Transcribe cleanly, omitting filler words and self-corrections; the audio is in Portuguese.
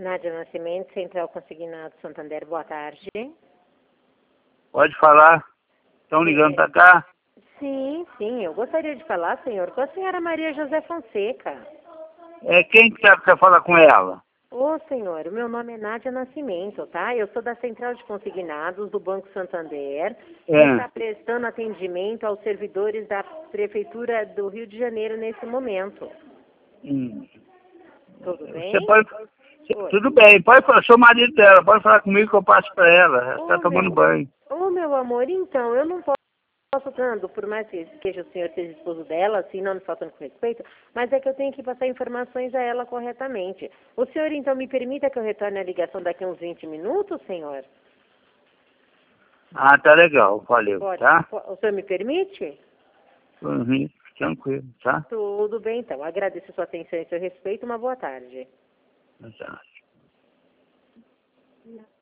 Nádia Nascimento, Central Consignado Santander, boa tarde. Pode falar. Estão ligando para cá? Sim, eu gostaria de falar, senhor, com a senhora Maria José Fonseca. Quem que quer falar com ela? Ô, senhor, o meu nome é Nádia Nascimento, tá? Eu sou da Central de Consignados do Banco Santander, que está prestando atendimento aos servidores da Prefeitura do Rio de Janeiro nesse momento. Tudo bem? Tudo bem, pode falar, sou marido dela, pode falar comigo que eu passo para ela. Ela está tomando banho. Ô, meu amor, então, eu não posso tanto, por mais que o senhor seja esposo dela, assim, não me faltando com respeito, mas é que eu tenho que passar informações a ela corretamente. O senhor, então, me permita que eu retorne a ligação daqui a uns 20 minutos, senhor? Ah, tá legal, valeu, Pode, tá? o senhor me permite? Tranquilo, tá? Tudo bem, então. Agradeço a sua atenção e seu respeito. Uma boa tarde. Exato.